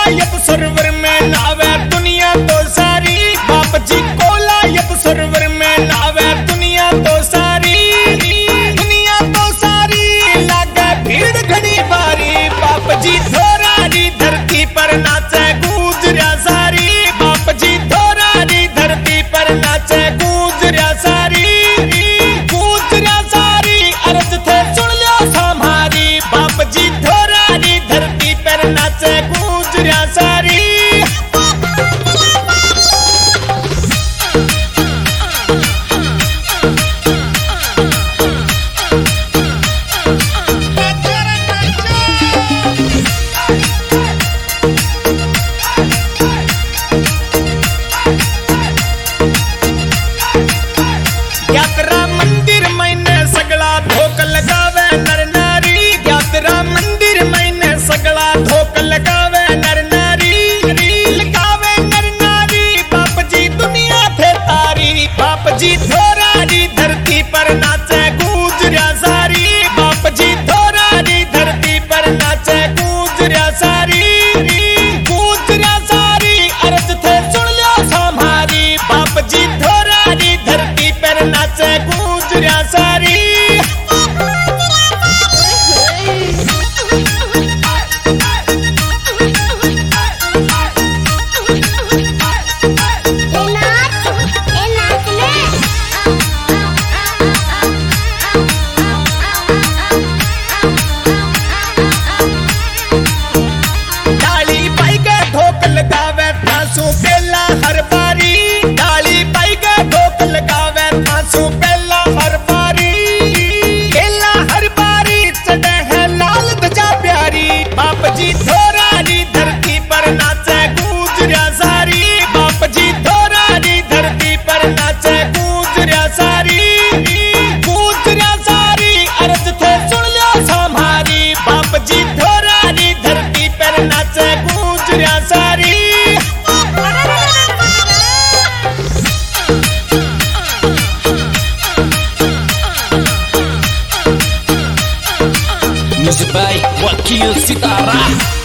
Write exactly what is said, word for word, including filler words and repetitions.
कोलायत सरवर में नावे दुनिया तो सारी। बाप जी कोलायत सरवर में नावे दुनिया तो सारी। दुनिया तो सारी लागे भीड़ घड़ी बारी। बाप जी थोरारी धरती पर नाचे गुजरा सारी। बाप जी थोरारी धरती पर नाचे गुजरा सारी। गुजरा सारी अर्ज थे सुन लो हमारी। बाप जी थोरारी धरती पर नाचे गुजरा सारी। यात्रा मंदिर मैंने सगला धोक लगावे नर नारी। यात्रा मंदिर मैंने सगला धोक लगावे नर नारी। लगावे नर नारी बाप जी दुनिया थे तारी। बाप जी थोरारी धरती पर नाचे गुजरा सारी। बाप जी थोरारी धरती पर नाचे गुजरा सारी। गुजरा सारी अर्ज थे सुन लो हमारी। बाप जी थोरारी धरती पर नाचे गुजरा सारी। डाली पाई के धोक लगावे थासू पेला हर बारी। डाली पाई के धोक लगावे थासू पेला हर बारी। पेला हर बारी चढ़े है लाल ध्वजा प्यारी। बाप जी थोरारी धरती पर नाचे गुजरा सारी। बाप जी थोरारी धरती पर नाचे गुजरा सारी। गुजरा सारी अर्ज थे सुन लो हमारी। बाप जी थोरारी धरती पर नाचे गुजरा सारी। Music by Wakil Sitara.